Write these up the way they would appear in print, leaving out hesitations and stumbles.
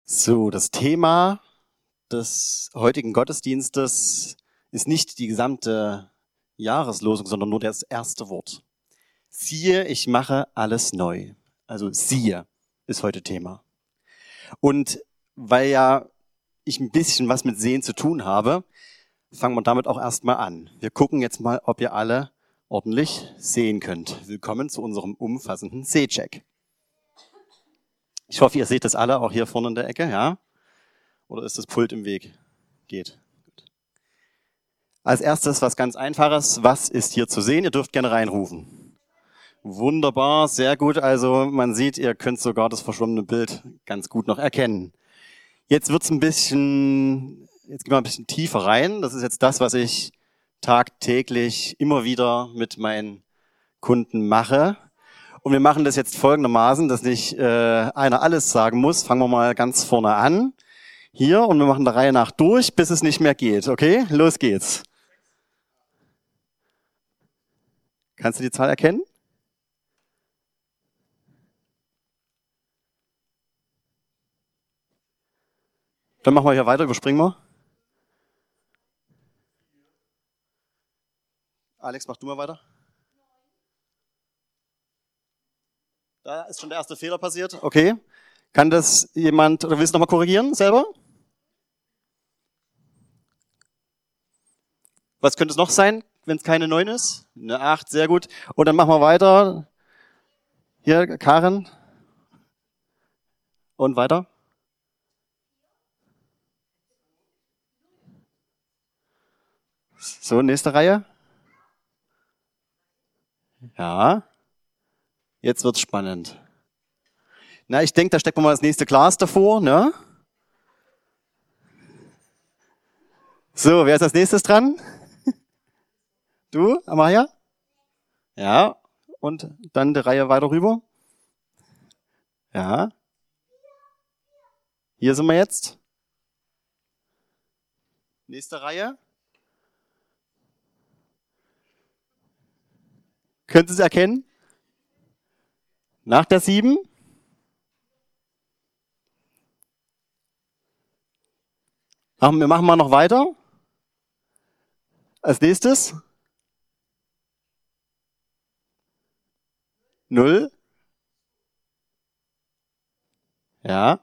So, das Thema des heutigen Gottesdienstes ist nicht die gesamte Jahreslosung, sondern nur das erste Wort. Siehe, ich mache alles neu. Also siehe ist heute Thema. Und weil ja ich ein bisschen was mit Sehen zu tun habe, fangen wir damit auch erstmal an. Wir gucken jetzt mal, ob ihr alle ordentlich sehen könnt. Willkommen zu unserem umfassenden Sehcheck. Ich hoffe, ihr seht das alle, auch hier vorne in der Ecke, ja? Oder ist das Pult im Weg? Geht. Gut. Als erstes was ganz Einfaches. Was ist hier zu sehen? Ihr dürft gerne reinrufen. Wunderbar, sehr gut. Also man sieht, ihr könnt sogar das verschwommene Bild ganz gut noch erkennen. Jetzt gehen wir ein bisschen tiefer rein. Das ist jetzt das, was ich tagtäglich immer wieder mit meinen Kunden mache. Und wir machen das jetzt folgendermaßen, dass nicht einer alles sagen muss. Fangen wir mal ganz vorne an. Hier, und wir machen der Reihe nach durch, bis es nicht mehr geht. Okay, los geht's. Kannst du die Zahl erkennen? Dann machen wir hier weiter, überspringen wir. Alex, mach du mal weiter. Da ist schon der erste Fehler passiert. Okay. Kann das jemand, oder willst du nochmal korrigieren selber? Was könnte es noch sein, wenn es keine 9 ist? Eine 8, sehr gut. Und dann machen wir weiter. Hier, Karen. Und weiter. So, nächste Reihe. Ja. Jetzt wird's spannend. Na, ich denke, da stecken wir mal das nächste Glas davor, ne? So, wer ist als nächstes dran? Du, Amaya? Ja. Und dann die Reihe weiter rüber. Ja. Hier sind wir jetzt. Nächste Reihe. Können Sie es erkennen? Nach der 7. Wir machen mal noch weiter. Als nächstes. 0. Ja.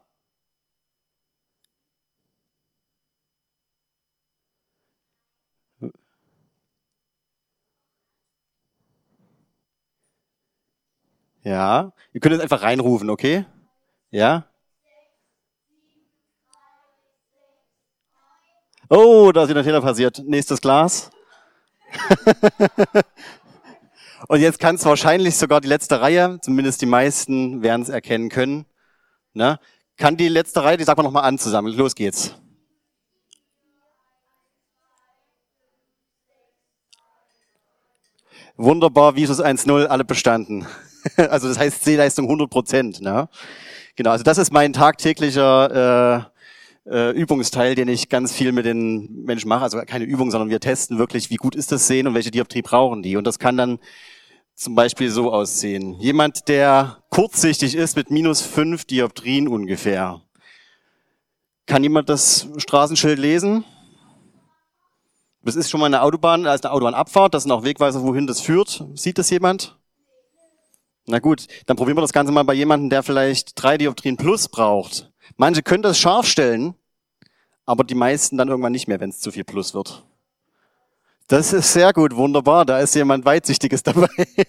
Ja. Ihr könnt jetzt einfach reinrufen, okay? Ja. Oh, da ist wieder ein Fehler passiert. Nächstes Glas. Und jetzt kann es wahrscheinlich sogar die letzte Reihe, zumindest die meisten werden es erkennen können. Ne? Kann die letzte Reihe, die sagen wir nochmal an zusammen. Los geht's. Wunderbar, Visus 1.0, alle bestanden. Also das heißt Sehleistung 100%. Ne? Genau, also das ist mein tagtäglicher Übungsteil, den ich ganz viel mit den Menschen mache. Also keine Übung, sondern wir testen wirklich, wie gut ist das Sehen und welche Dioptrie brauchen die. Und das kann dann zum Beispiel so aussehen. Jemand, der kurzsichtig ist mit -5 Dioptrien ungefähr. Kann jemand das Straßenschild lesen? Das ist schon mal eine Autobahn, da ist eine Autobahnabfahrt, das sind auch Wegweiser, wohin das führt. Sieht das jemand? Na gut, dann probieren wir das Ganze mal bei jemandem, der vielleicht 3 Dioptrien plus braucht. Manche können das scharf stellen, aber die meisten dann irgendwann nicht mehr, wenn es zu viel plus wird. Das ist sehr gut, wunderbar, da ist jemand Weitsichtiges dabei.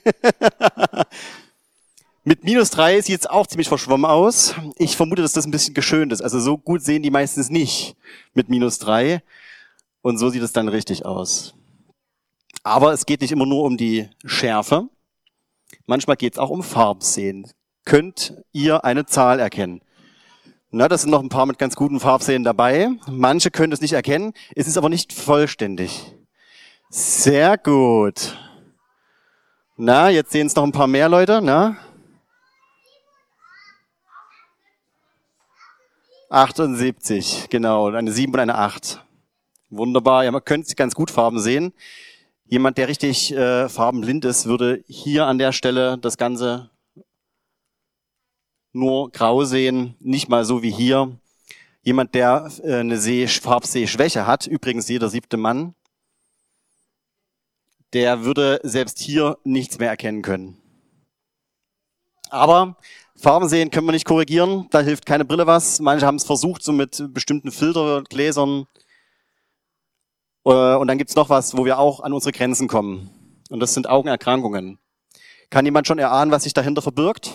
Mit -3 sieht es auch ziemlich verschwommen aus. Ich vermute, dass das ein bisschen geschönt ist. Also so gut sehen die meistens nicht mit -3. Und so sieht es dann richtig aus. Aber es geht nicht immer nur um die Schärfe. Manchmal geht es auch um Farbsehen. Könnt ihr eine Zahl erkennen? Na, das sind noch ein paar mit ganz guten Farbsehen dabei. Manche können es nicht erkennen. Es ist aber nicht vollständig. Sehr gut. Na, jetzt sehen es noch ein paar mehr Leute. Na? 78, genau. Eine 7 und eine 8. Wunderbar. Ja, man könnte ganz gut Farben sehen. Jemand, der richtig farbenblind ist, würde hier an der Stelle das Ganze nur grau sehen, nicht mal so wie hier. Jemand, der eine Farbsehschwäche hat, übrigens jeder 7. Mann, der würde selbst hier nichts mehr erkennen können. Aber Farben sehen können wir nicht korrigieren, da hilft keine Brille was. Manche haben es versucht, so mit bestimmten Filtergläsern. Und dann gibt's noch was, wo wir auch an unsere Grenzen kommen. Und das sind Augenerkrankungen. Kann jemand schon erahnen, was sich dahinter verbirgt?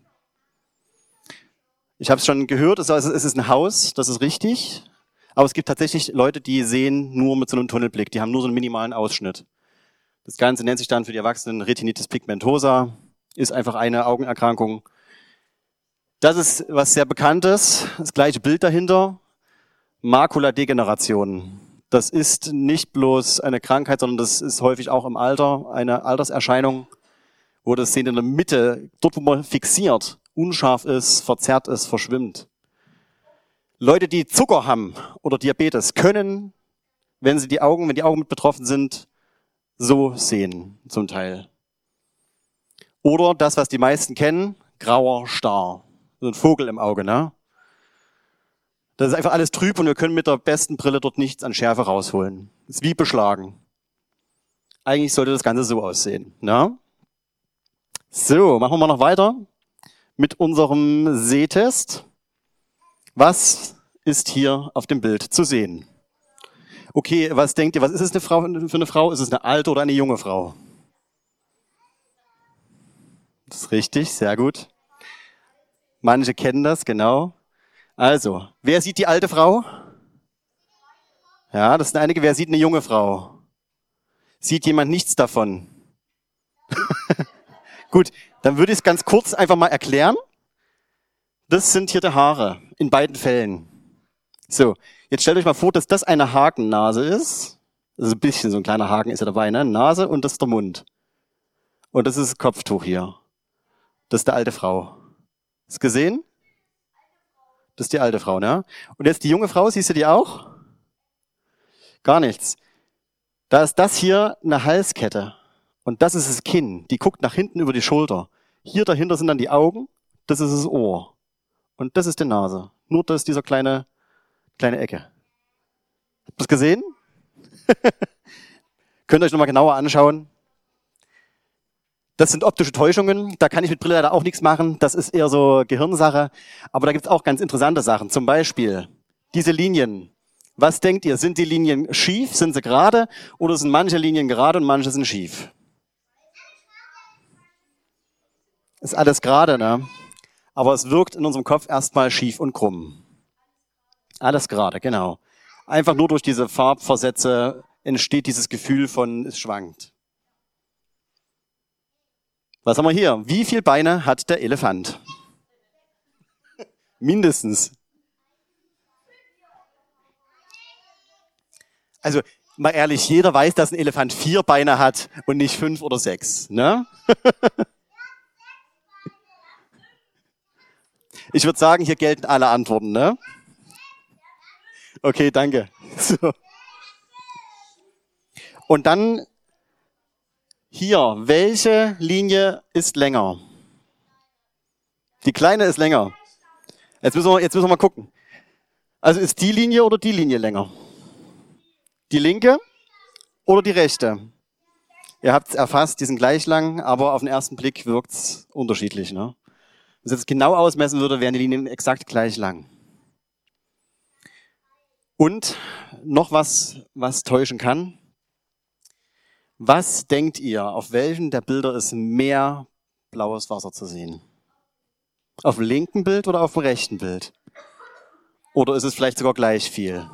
Ich habe es schon gehört, es ist ein Haus, das ist richtig. Aber es gibt tatsächlich Leute, die sehen nur mit so einem Tunnelblick. Die haben nur so einen minimalen Ausschnitt. Das Ganze nennt sich dann für die Erwachsenen Retinitis pigmentosa. Ist einfach eine Augenerkrankung. Das ist was sehr Bekanntes. Das gleiche Bild dahinter. Makuladegeneration. Das ist nicht bloß eine Krankheit, sondern das ist häufig auch im Alter eine Alterserscheinung, wo das Sehen in der Mitte, dort wo man fixiert, unscharf ist, verzerrt ist, verschwimmt. Leute, die Zucker haben oder Diabetes, können, wenn die Augen mit betroffen sind, so sehen, zum Teil. Oder das, was die meisten kennen, grauer Star. So ein Vogel im Auge, ne? Das ist einfach alles trüb und wir können mit der besten Brille dort nichts an Schärfe rausholen. Das ist wie beschlagen. Eigentlich sollte das Ganze so aussehen, ne? So, machen wir mal noch weiter mit unserem Sehtest. Was ist hier auf dem Bild zu sehen? Okay, was denkt ihr, was ist es für eine Frau? Ist es eine alte oder eine junge Frau? Das ist richtig, sehr gut. Manche kennen das, genau. Also, wer sieht die alte Frau? Ja, das sind einige. Wer sieht eine junge Frau? Sieht jemand nichts davon? Gut, dann würde ich es ganz kurz einfach mal erklären. Das sind hier die Haare in beiden Fällen. So, jetzt stellt euch mal vor, dass das eine Hakennase ist. Also ein bisschen so ein kleiner Haken ist ja dabei, ne? Nase und das ist der Mund. Und das ist das Kopftuch hier. Das ist die alte Frau. Hast du gesehen? Das ist die alte Frau, ne? Und jetzt die junge Frau, siehst du die auch? Gar nichts. Da ist das hier eine Halskette. Und das ist das Kinn. Die guckt nach hinten über die Schulter. Hier dahinter sind dann die Augen. Das ist das Ohr. Und das ist die Nase. Nur das ist dieser kleine Ecke. Habt ihr das gesehen? Könnt ihr euch nochmal genauer anschauen. Das sind optische Täuschungen, da kann ich mit Brille leider auch nichts machen, das ist eher so Gehirnsache. Aber da gibt's auch ganz interessante Sachen, zum Beispiel diese Linien. Was denkt ihr, sind die Linien schief, sind sie gerade oder sind manche Linien gerade und manche sind schief? Ist alles gerade, ne? Aber es wirkt in unserem Kopf erstmal schief und krumm. Alles gerade, genau. Einfach nur durch diese Farbversätze entsteht dieses Gefühl von, es schwankt. Was haben wir hier? Wie viele Beine hat der Elefant? Mindestens. Also mal ehrlich, jeder weiß, dass ein Elefant 4 Beine hat und nicht 5 oder 6. Ne? Ich würde sagen, hier gelten alle Antworten. Ne? Okay, danke. So. Und dann hier, welche Linie ist länger? Die kleine ist länger. Jetzt müssen wir mal gucken. Also ist die Linie oder die Linie länger? Die linke oder die rechte? Ihr habt es erfasst, die sind gleich lang, aber auf den ersten Blick wirkt's unterschiedlich. Ne? Wenn ich es genau ausmessen würde, wären die Linien exakt gleich lang. Und noch was täuschen kann. Was denkt ihr, auf welchen der Bilder ist mehr blaues Wasser zu sehen? Auf dem linken Bild oder auf dem rechten Bild? Oder ist es vielleicht sogar gleich viel?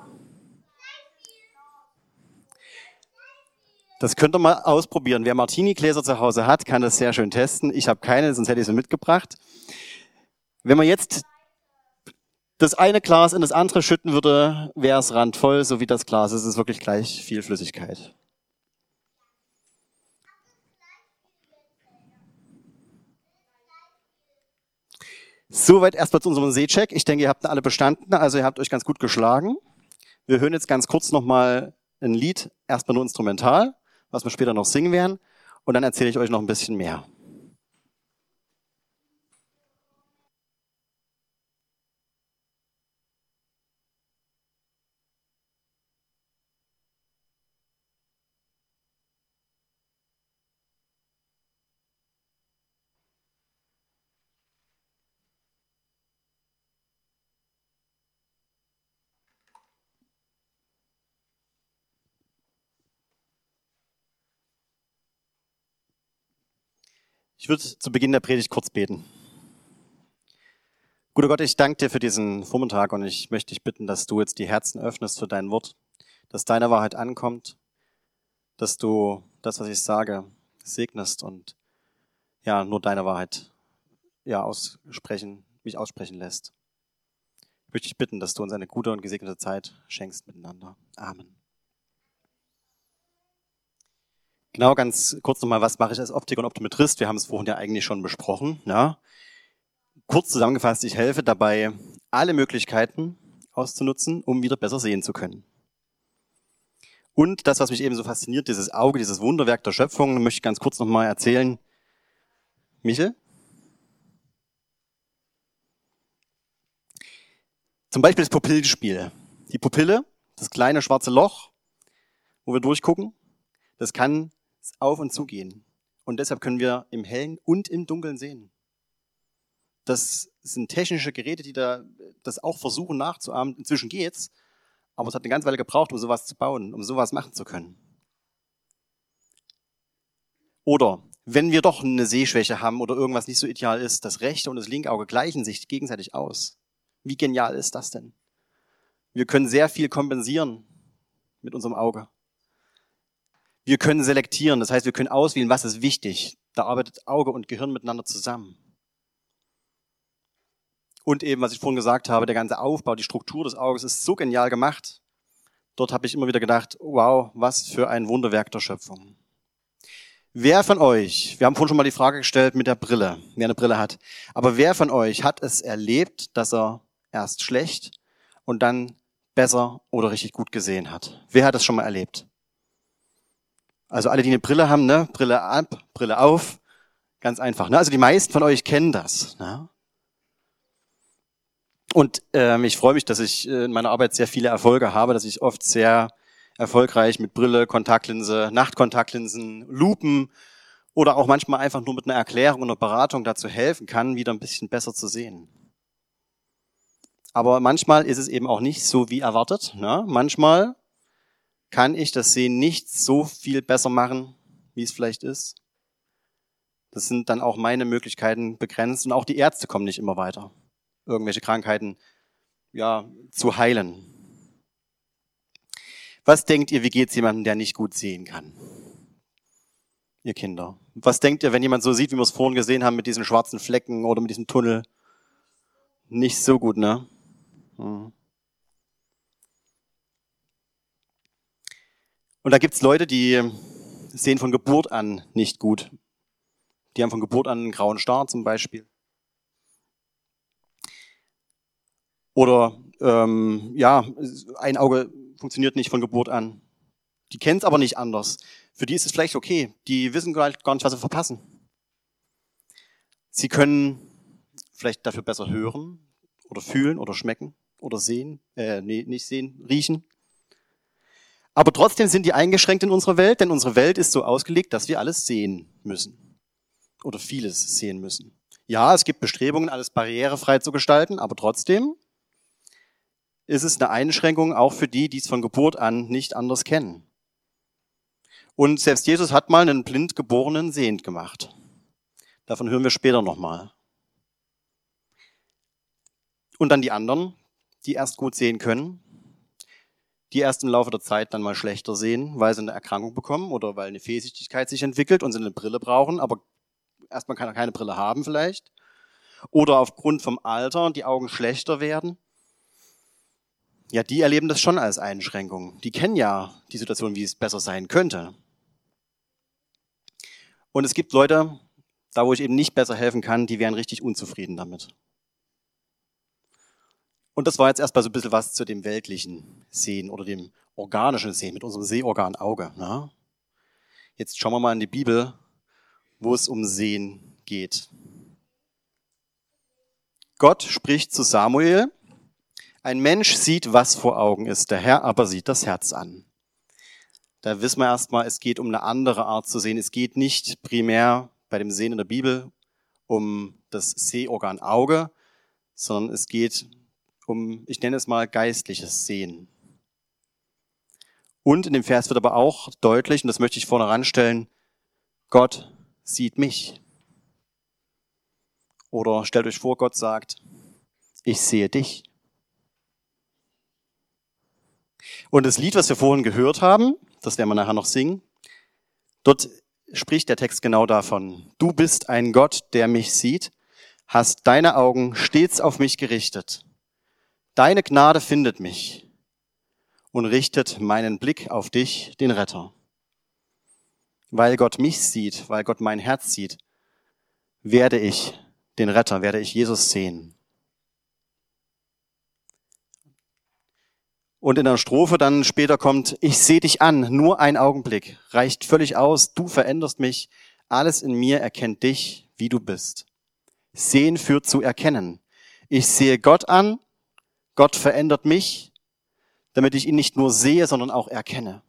Das könnt ihr mal ausprobieren. Wer Martini-Gläser zu Hause hat, kann das sehr schön testen. Ich habe keine, sonst hätte ich sie mitgebracht. Wenn man jetzt das eine Glas in das andere schütten würde, wäre es randvoll, so wie das Glas. Es ist wirklich gleich viel Flüssigkeit. Soweit erstmal zu unserem Sehcheck. Ich denke, ihr habt alle bestanden, also ihr habt euch ganz gut geschlagen. Wir hören jetzt ganz kurz nochmal ein Lied, erstmal nur instrumental, was wir später noch singen werden. Und dann erzähle ich euch noch ein bisschen mehr. Ich würde zu Beginn der Predigt kurz beten. Guter Gott, ich danke dir für diesen Vormittag und ich möchte dich bitten, dass du jetzt die Herzen öffnest für dein Wort, dass deine Wahrheit ankommt, dass du das, was ich sage, segnest und ja, nur deine Wahrheit mich aussprechen lässt. Ich möchte dich bitten, dass du uns eine gute und gesegnete Zeit schenkst miteinander. Amen. Genau, ganz kurz nochmal, was mache ich als Optiker und Optometrist? Wir haben es vorhin ja eigentlich schon besprochen. Ja. Kurz zusammengefasst, ich helfe dabei, alle Möglichkeiten auszunutzen, um wieder besser sehen zu können. Und das, was mich eben so fasziniert, dieses Auge, dieses Wunderwerk der Schöpfung, möchte ich ganz kurz nochmal erzählen. Michel? Zum Beispiel das Pupillenspiel. Die Pupille, das kleine schwarze Loch, wo wir durchgucken, das kann auf und zu gehen. Und deshalb können wir im Hellen und im Dunkeln sehen. Das sind technische Geräte, die das auch versuchen nachzuahmen. Inzwischen geht's, aber es hat eine ganze Weile gebraucht, um sowas zu bauen, um sowas machen zu können. Oder wenn wir doch eine Sehschwäche haben oder irgendwas nicht so ideal ist, das rechte und das linke Auge gleichen sich gegenseitig aus. Wie genial ist das denn? Wir können sehr viel kompensieren mit unserem Auge. Wir können selektieren, das heißt, wir können auswählen, was ist wichtig. Da arbeitet Auge und Gehirn miteinander zusammen. Und eben, was ich vorhin gesagt habe, der ganze Aufbau, die Struktur des Auges ist so genial gemacht. Dort habe ich immer wieder gedacht, wow, was für ein Wunderwerk der Schöpfung. Wer von euch, wir haben vorhin schon mal die Frage gestellt mit der Brille, wer eine Brille hat, aber wer von euch hat es erlebt, dass er erst schlecht und dann besser oder richtig gut gesehen hat? Wer hat es schon mal erlebt? Also alle, die eine Brille haben, ne? Brille ab, Brille auf, ganz einfach. Ne? Also die meisten von euch kennen das. Ne? Und ich freue mich, dass ich in meiner Arbeit sehr viele Erfolge habe, dass ich oft sehr erfolgreich mit Brille, Kontaktlinse, Nachtkontaktlinsen, Lupen oder auch manchmal einfach nur mit einer Erklärung und einer Beratung dazu helfen kann, wieder ein bisschen besser zu sehen. Aber manchmal ist es eben auch nicht so wie erwartet. Ne? Manchmal kann ich das Sehen nicht so viel besser machen, wie es vielleicht ist. Das sind dann auch meine Möglichkeiten begrenzt und auch die Ärzte kommen nicht immer weiter, irgendwelche Krankheiten zu heilen. Was denkt ihr, wie geht's jemandem, der nicht gut sehen kann? Ihr Kinder. Was denkt ihr, wenn jemand so sieht, wie wir es vorhin gesehen haben, mit diesen schwarzen Flecken oder mit diesem Tunnel? Nicht so gut, ne? Und da gibt's Leute, die sehen von Geburt an nicht gut. Die haben von Geburt an einen grauen Star zum Beispiel. Oder ein Auge funktioniert nicht von Geburt an. Die kennen es aber nicht anders. Für die ist es vielleicht okay. Die wissen gar nicht, was sie verpassen. Sie können vielleicht dafür besser hören oder fühlen oder schmecken oder sehen. Nicht sehen, riechen. Aber trotzdem sind die eingeschränkt in unserer Welt, denn unsere Welt ist so ausgelegt, dass wir alles sehen müssen. Oder vieles sehen müssen. Ja, es gibt Bestrebungen, alles barrierefrei zu gestalten, aber trotzdem ist es eine Einschränkung auch für die, die es von Geburt an nicht anders kennen. Und selbst Jesus hat mal einen blind Geborenen sehend gemacht. Davon hören wir später nochmal. Und dann die anderen, die erst gut sehen können, die erst im Laufe der Zeit dann mal schlechter sehen, weil sie eine Erkrankung bekommen oder weil eine Fehlsichtigkeit sich entwickelt und sie eine Brille brauchen, aber erstmal kann er keine Brille haben vielleicht. Oder aufgrund vom Alter die Augen schlechter werden. Ja, die erleben das schon als Einschränkung. Die kennen ja die Situation, wie es besser sein könnte. Und es gibt Leute, da wo ich eben nicht besser helfen kann, die wären richtig unzufrieden damit. Und das war jetzt erstmal so ein bisschen was zu dem weltlichen Sehen oder dem organischen Sehen mit unserem Sehorgan Auge. Ne? Jetzt schauen wir mal in die Bibel, wo es um Sehen geht. Gott spricht zu Samuel: Ein Mensch sieht, was vor Augen ist, der Herr aber sieht das Herz an. Da wissen wir erstmal, es geht um eine andere Art zu sehen. Es geht nicht primär bei dem Sehen in der Bibel um das Sehorgan Auge, sondern es geht um, ich nenne es mal, geistliches Sehen. Und in dem Vers wird aber auch deutlich, und das möchte ich vorne ranstellen, Gott sieht mich. Oder stellt euch vor, Gott sagt, ich sehe dich. Und das Lied, was wir vorhin gehört haben, das werden wir nachher noch singen, dort spricht der Text genau davon. Du bist ein Gott, der mich sieht, hast deine Augen stets auf mich gerichtet. Deine Gnade findet mich und richtet meinen Blick auf dich, den Retter. Weil Gott mich sieht, weil Gott mein Herz sieht, werde ich den Retter, werde ich Jesus sehen. Und in der Strophe dann später kommt, ich sehe dich an, nur ein Augenblick, reicht völlig aus, du veränderst mich, alles in mir erkennt dich, wie du bist. Sehen führt zu erkennen. Ich sehe Gott an, Gott verändert mich, damit ich ihn nicht nur sehe, sondern auch erkenne.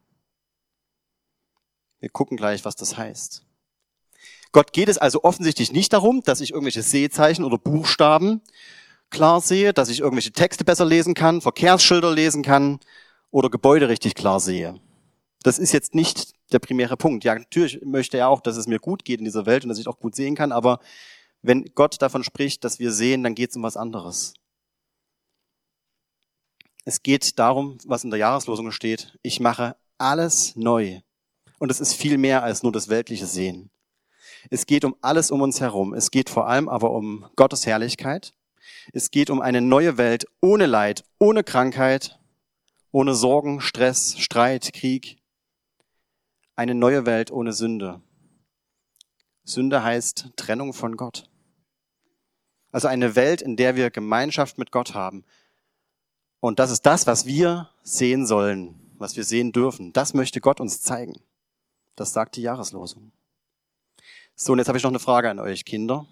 Wir gucken gleich, was das heißt. Gott geht es also offensichtlich nicht darum, dass ich irgendwelche Sehzeichen oder Buchstaben klar sehe, dass ich irgendwelche Texte besser lesen kann, Verkehrsschilder lesen kann oder Gebäude richtig klar sehe. Das ist jetzt nicht der primäre Punkt. Ja, natürlich möchte er auch, dass es mir gut geht in dieser Welt und dass ich auch gut sehen kann, aber wenn Gott davon spricht, dass wir sehen, dann geht es um was anderes. Es geht darum, was in der Jahreslosung steht, ich mache alles neu. Und es ist viel mehr als nur das weltliche Sehen. Es geht um alles um uns herum. Es geht vor allem aber um Gottes Herrlichkeit. Es geht um eine neue Welt ohne Leid, ohne Krankheit, ohne Sorgen, Stress, Streit, Krieg. Eine neue Welt ohne Sünde. Sünde heißt Trennung von Gott. Also eine Welt, in der wir Gemeinschaft mit Gott haben. Und das ist das, was wir sehen sollen, was wir sehen dürfen. Das möchte Gott uns zeigen. Das sagt die Jahreslosung. So, und jetzt habe ich noch eine Frage an euch, Kinder.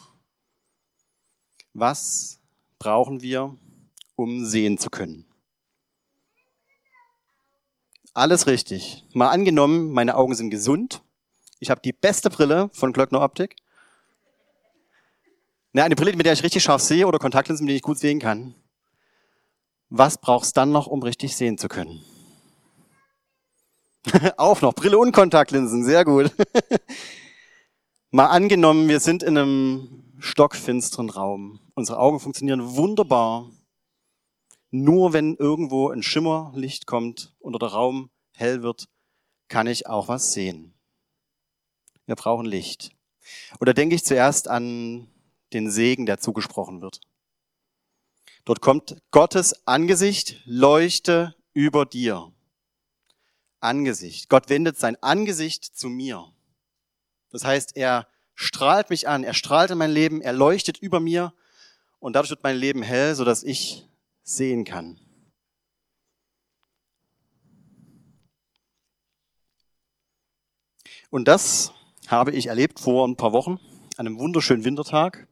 Was brauchen wir, um sehen zu können? Alles richtig. Mal angenommen, meine Augen sind gesund. Ich habe die beste Brille von Glöckner Optik. Eine Brille, mit der ich richtig scharf sehe oder Kontaktlinsen, mit denen ich gut sehen kann. Was brauchst du dann noch, um richtig sehen zu können? Auch noch Brille und Kontaktlinsen, sehr gut. Mal angenommen, wir sind in einem stockfinsteren Raum. Unsere Augen funktionieren wunderbar. Nur wenn irgendwo ein Schimmerlicht kommt oder der Raum hell wird, kann ich auch was sehen. Wir brauchen Licht. Oder denke ich zuerst an den Segen, der zugesprochen wird. Dort kommt Gottes Angesicht, leuchte über dir. Angesicht. Gott wendet sein Angesicht zu mir. Das heißt, er strahlt mich an, er strahlt in mein Leben, er leuchtet über mir und dadurch wird mein Leben hell, sodass ich sehen kann. Und das habe ich erlebt vor ein paar Wochen, an einem wunderschönen Wintertag.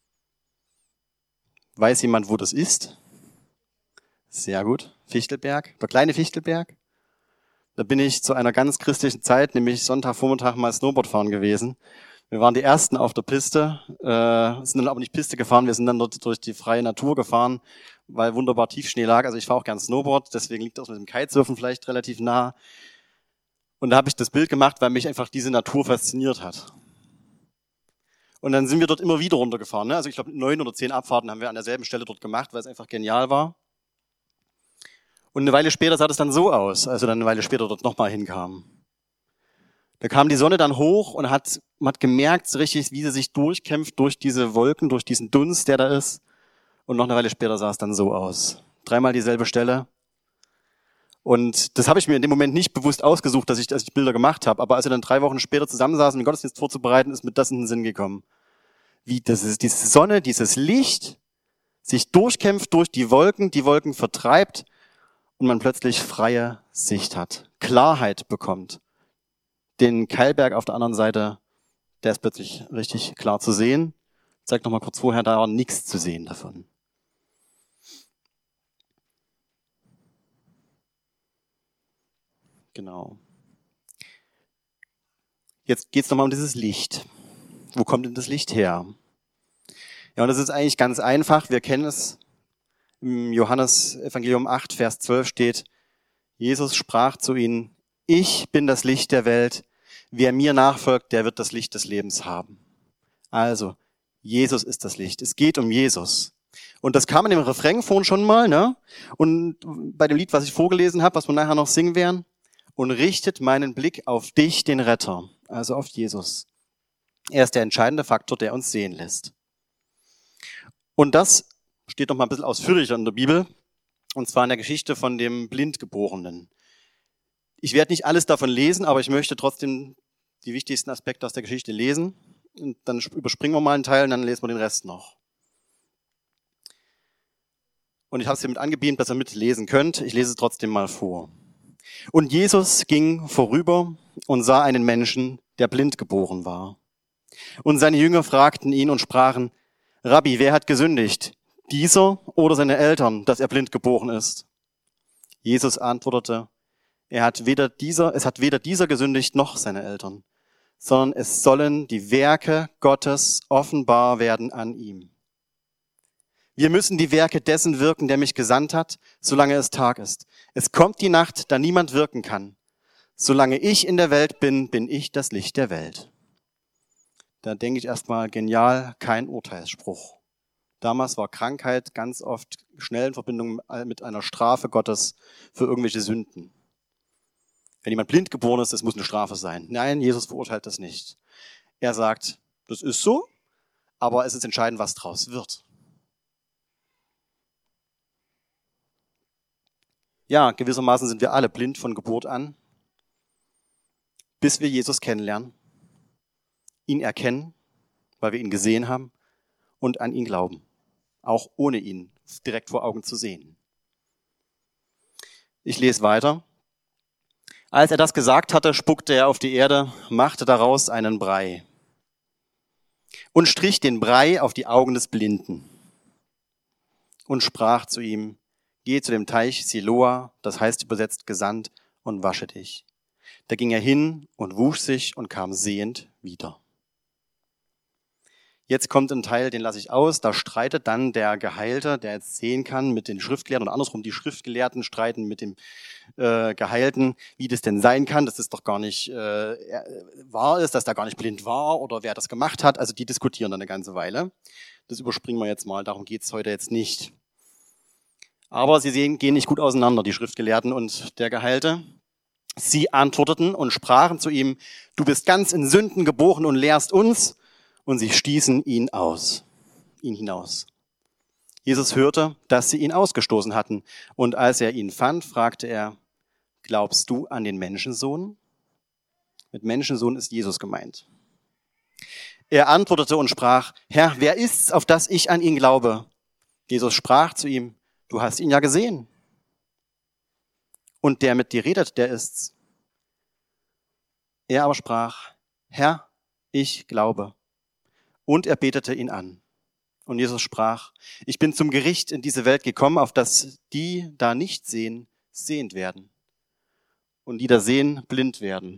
Weiß jemand, wo das ist? Sehr gut. Fichtelberg, der kleine Fichtelberg. Da bin ich zu einer ganz christlichen Zeit, nämlich Sonntagvormittag mal Snowboard fahren gewesen. Wir waren die Ersten auf der Piste, sind dann aber nicht Piste gefahren, wir sind dann dort durch die freie Natur gefahren, weil wunderbar Tiefschnee lag. Also ich fahre auch gern Snowboard, deswegen liegt das mit dem Kitesurfen vielleicht relativ nah. Und da habe ich das Bild gemacht, weil mich einfach diese Natur fasziniert hat. Und dann sind wir dort immer wieder runtergefahren. Also ich glaube 9 oder 10 Abfahrten haben wir an derselben Stelle dort gemacht, weil es einfach genial war. Und eine Weile später sah das dann so aus, als wir dann eine Weile später dort nochmal hinkamen. Da kam die Sonne dann hoch und man hat gemerkt so richtig, wie sie sich durchkämpft durch diese Wolken, durch diesen Dunst, der da ist. Und noch eine Weile später sah es dann so aus. 3-mal dieselbe Stelle. Und das habe ich mir in dem Moment nicht bewusst ausgesucht, dass ich Bilder gemacht habe. Aber als wir dann 3 Wochen später zusammensaßen, den Gottesdienst vorzubereiten, ist mir das in den Sinn gekommen. Wie das ist, diese Sonne, dieses Licht sich durchkämpft durch die Wolken vertreibt und man plötzlich freie Sicht hat, Klarheit bekommt. Den Keilberg auf der anderen Seite, der ist plötzlich richtig klar zu sehen. Ich zeig noch mal kurz vorher, da war nichts zu sehen davon. Genau. Jetzt geht's noch mal um dieses Licht. Wo kommt denn das Licht her? Ja, und das ist eigentlich ganz einfach. Wir kennen es. Im Johannes Evangelium 8, Vers 12 steht, Jesus sprach zu ihnen, ich bin das Licht der Welt. Wer mir nachfolgt, der wird das Licht des Lebens haben. Also, Jesus ist das Licht. Es geht um Jesus. Und das kam in dem Refrain vorhin schon mal, ne? Und bei dem Lied, was ich vorgelesen habe, was wir nachher noch singen werden. Und richtet meinen Blick auf dich, den Retter, also auf Jesus. Er ist der entscheidende Faktor, der uns sehen lässt. Und das steht noch mal ein bisschen ausführlicher in der Bibel, und zwar in der Geschichte von dem Blindgeborenen. Ich werde nicht alles davon lesen, aber ich möchte trotzdem die wichtigsten Aspekte aus der Geschichte lesen. Und dann überspringen wir mal einen Teil und dann lesen wir den Rest noch. Und ich habe es hier mit angebeamt, dass ihr mitlesen könnt. Ich lese es trotzdem mal vor. Und Jesus ging vorüber und sah einen Menschen, der blind geboren war. Und seine Jünger fragten ihn und sprachen, Rabbi, wer hat gesündigt, dieser oder seine Eltern, dass er blind geboren ist? Jesus antwortete, es hat weder dieser gesündigt noch seine Eltern, sondern es sollen die Werke Gottes offenbar werden an ihm. Wir müssen die Werke dessen wirken, der mich gesandt hat, solange es Tag ist. Es kommt die Nacht, da niemand wirken kann. Solange ich in der Welt bin, bin ich das Licht der Welt. Da denke ich erstmal, genial, kein Urteilsspruch. Damals war Krankheit ganz oft schnell in Verbindung mit einer Strafe Gottes für irgendwelche Sünden. Wenn jemand blind geboren ist, das muss eine Strafe sein. Nein, Jesus verurteilt das nicht. Er sagt, das ist so, aber es ist entscheidend, was draus wird. Ja, gewissermaßen sind wir alle blind von Geburt an, bis wir Jesus kennenlernen, ihn erkennen, weil wir ihn gesehen haben und an ihn glauben, auch ohne ihn direkt vor Augen zu sehen. Ich lese weiter. Als er das gesagt hatte, spuckte er auf die Erde, machte daraus einen Brei und strich den Brei auf die Augen des Blinden und sprach zu ihm, geh zu dem Teich Siloa, das heißt übersetzt gesandt, und wasche dich. Da ging er hin und wusch sich und kam sehend wieder. Jetzt kommt ein Teil, den lasse ich aus. Da streitet dann der Geheilte, der jetzt sehen kann, mit den Schriftgelehrten und andersrum die Schriftgelehrten streiten mit dem Geheilten, wie das denn sein kann, dass das doch gar nicht wahr ist, dass der gar nicht blind war oder wer das gemacht hat. Also die diskutieren dann eine ganze Weile. Das überspringen wir jetzt mal, darum geht's heute jetzt nicht. Aber sie gehen nicht gut auseinander, die Schriftgelehrten und der Geheilte. Sie antworteten und sprachen zu ihm, du bist ganz in Sünden geboren und lehrst uns. Und sie stießen ihn hinaus. Jesus hörte, dass sie ihn ausgestoßen hatten. Und als er ihn fand, fragte er, glaubst du an den Menschensohn? Mit Menschensohn ist Jesus gemeint. Er antwortete und sprach, Herr, wer ist's, auf das ich an ihn glaube? Jesus sprach zu ihm, du hast ihn ja gesehen. Und der mit dir redet, der ist's. Er aber sprach, Herr, ich glaube. Und er betete ihn an. Und Jesus sprach, ich bin zum Gericht in diese Welt gekommen, auf das die da nicht sehen, sehend werden. Und die da sehen, blind werden.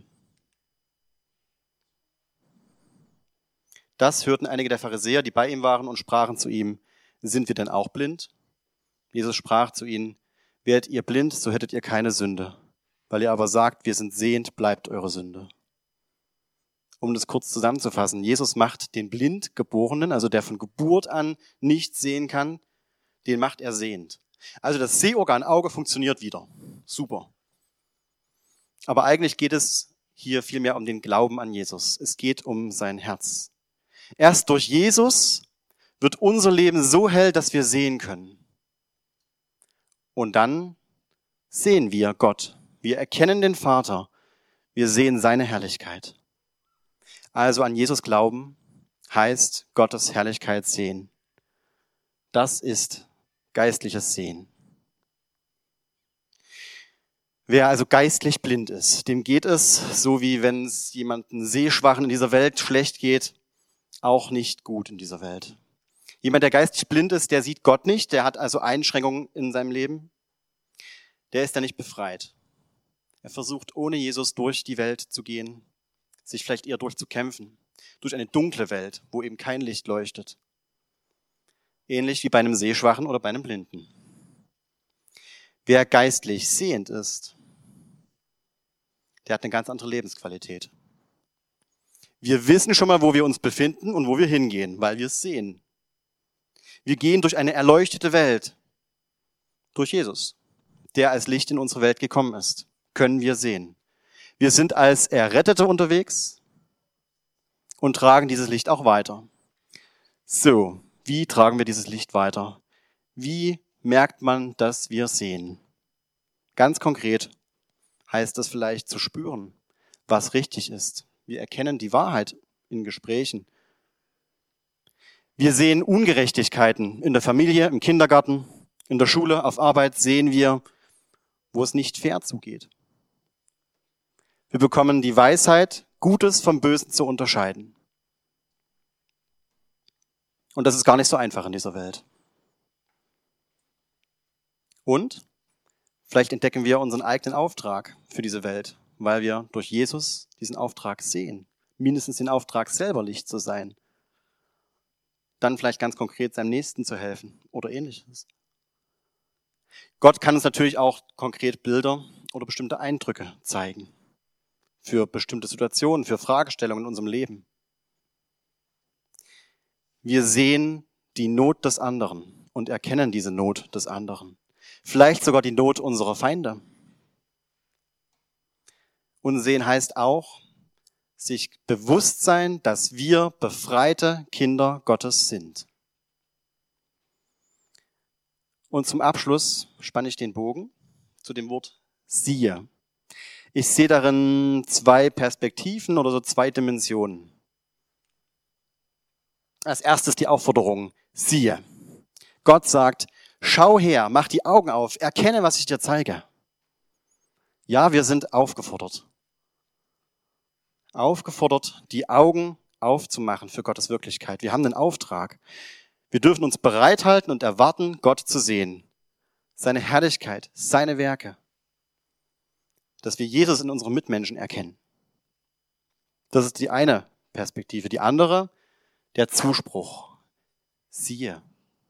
Das hörten einige der Pharisäer, die bei ihm waren, und sprachen zu ihm, sind wir denn auch blind? Jesus sprach zu ihnen, wäret ihr blind, so hättet ihr keine Sünde. Weil ihr aber sagt, wir sind sehend, bleibt eure Sünde. Um das kurz zusammenzufassen, Jesus macht den Blindgeborenen, also der von Geburt an nicht sehen kann, den macht er sehend. Also das Sehorgan Auge funktioniert wieder. Super. Aber eigentlich geht es hier vielmehr um den Glauben an Jesus. Es geht um sein Herz. Erst durch Jesus wird unser Leben so hell, dass wir sehen können. Und dann sehen wir Gott. Wir erkennen den Vater. Wir sehen seine Herrlichkeit. Also an Jesus glauben heißt Gottes Herrlichkeit sehen. Das ist geistliches Sehen. Wer also geistlich blind ist, dem geht es, so wie wenn es jemandem Sehschwachen in dieser Welt schlecht geht, auch nicht gut in dieser Welt. Jemand, der geistlich blind ist, der sieht Gott nicht, der hat also Einschränkungen in seinem Leben, der ist da nicht befreit. Er versucht ohne Jesus durch die Welt zu gehen, sich vielleicht eher durchzukämpfen, durch eine dunkle Welt, wo eben kein Licht leuchtet. Ähnlich wie bei einem Sehschwachen oder bei einem Blinden. Wer geistlich sehend ist, der hat eine ganz andere Lebensqualität. Wir wissen schon mal, wo wir uns befinden und wo wir hingehen, weil wir es sehen. Wir gehen durch eine erleuchtete Welt. Durch Jesus, der als Licht in unsere Welt gekommen ist, können wir sehen. Wir sind als Errettete unterwegs und tragen dieses Licht auch weiter. So, wie tragen wir dieses Licht weiter? Wie merkt man, dass wir sehen? Ganz konkret heißt das vielleicht zu spüren, was richtig ist. Wir erkennen die Wahrheit in Gesprächen. Wir sehen Ungerechtigkeiten in der Familie, im Kindergarten, in der Schule, auf Arbeit sehen wir, wo es nicht fair zugeht. Wir bekommen die Weisheit, Gutes vom Bösen zu unterscheiden. Und das ist gar nicht so einfach in dieser Welt. Und vielleicht entdecken wir unseren eigenen Auftrag für diese Welt, weil wir durch Jesus diesen Auftrag sehen. Mindestens den Auftrag, selber Licht zu sein. Dann vielleicht ganz konkret seinem Nächsten zu helfen oder ähnliches. Gott kann uns natürlich auch konkret Bilder oder bestimmte Eindrücke zeigen. Für bestimmte Situationen, für Fragestellungen in unserem Leben. Wir sehen die Not des anderen und erkennen diese Not des anderen. Vielleicht sogar die Not unserer Feinde. Und sehen heißt auch, sich bewusst sein, dass wir befreite Kinder Gottes sind. Und zum Abschluss spanne ich den Bogen zu dem Wort siehe. Ich sehe darin zwei Perspektiven oder so zwei Dimensionen. Als erstes die Aufforderung, siehe. Gott sagt, schau her, mach die Augen auf, erkenne, was ich dir zeige. Ja, wir sind aufgefordert. Aufgefordert, die Augen aufzumachen für Gottes Wirklichkeit. Wir haben den Auftrag. Wir dürfen uns bereithalten und erwarten, Gott zu sehen. Seine Herrlichkeit, seine Werke. Dass wir Jesus in unseren Mitmenschen erkennen. Das ist die eine Perspektive. Die andere, der Zuspruch. Siehe.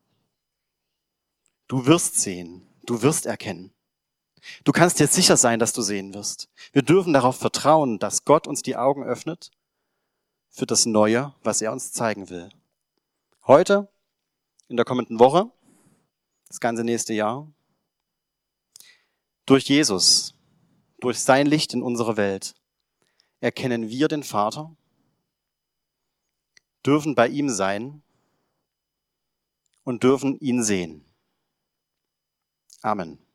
Du wirst sehen. Du wirst erkennen. Du kannst dir sicher sein, dass du sehen wirst. Wir dürfen darauf vertrauen, dass Gott uns die Augen öffnet für das Neue, was er uns zeigen will. Heute, in der kommenden Woche, das ganze nächste Jahr, durch Jesus, durch sein Licht in unserer Welt, erkennen wir den Vater, dürfen bei ihm sein und dürfen ihn sehen. Amen.